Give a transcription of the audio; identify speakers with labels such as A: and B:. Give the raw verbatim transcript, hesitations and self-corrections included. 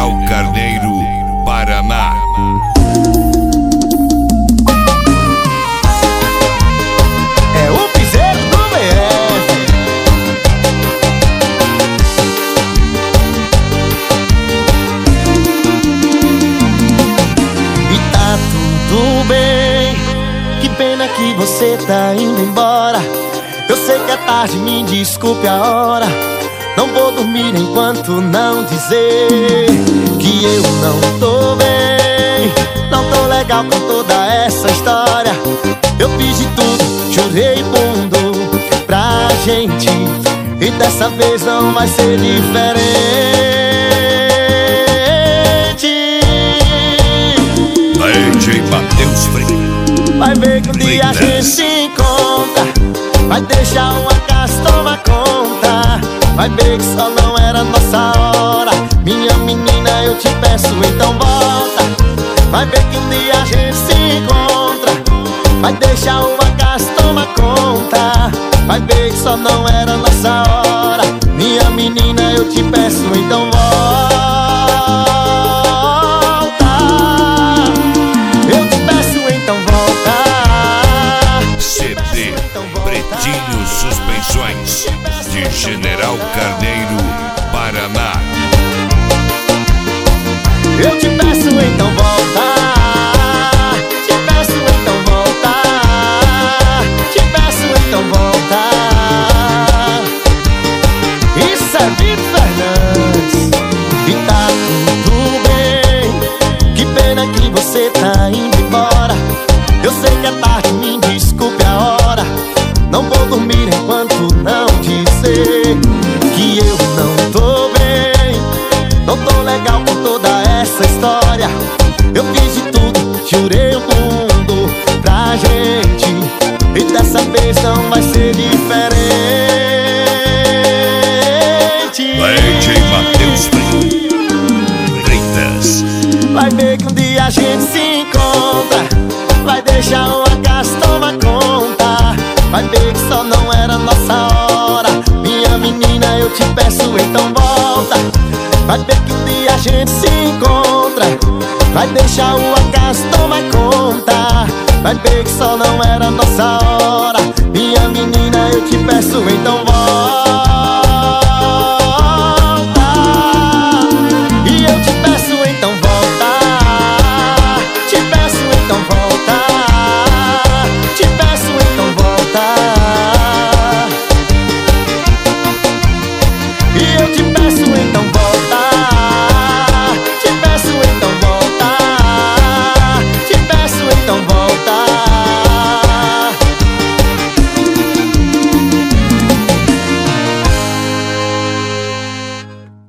A: General Carneiro, Paraná.
B: É o piseiro do B F. E tá tudo bem, que pena que você tá indo embora. Eu sei que é tarde, me desculpe a hora. Não vou dormir enquanto não dizer que eu não tô bem. Não tô legal com toda essa história. Eu fiz de tudo, jurei mundo pra gente, e dessa vez não vai ser diferente.
A: D J Matheus Freitas.
B: Vai ver que um dia a gente se encontra. Vai deixar uma casa, toma conta. Vai ver que só não era nossa hora. Minha menina, eu te peço, então volta. Vai ver que um dia a gente se encontra. Vai deixar uma casa, toma conta. Vai ver que só não era nossa hora. Minha menina, eu te peço, então volta. Eu te peço, então volta.
A: C D Pretinho Suspensões, de General Carneiro, Paraná.
B: Eu te peço, então volta. Te peço, então volta. Te peço, então volta. Isso é Vitor Fernandes. E tá tudo bem, que pena que você tá indo embora. Eu sei que é tarde, me desculpe a hora. Não vou dormir enquanto não dizer que eu não tô bem. Não tô legal com toda essa história. Eu fiz de tudo, jurei o mundo pra gente, e dessa vez não vai ser diferente.
A: D J Matheus Freitas.
B: Vai ver que um dia a gente se encontra. Vai deixar uma casa, toma conta. Vai ver que só não era nossa hora. Minha menina, eu te peço, então volta. Vai ver que um dia a gente se encontra. Vai deixar o acaso tomar conta. Vai ver que só não era nossa hora. Minha menina, eu te peço, então volta. E eu te peço, então volta. Te peço, então volta. Te peço, então volta. E eu te peço, então volta.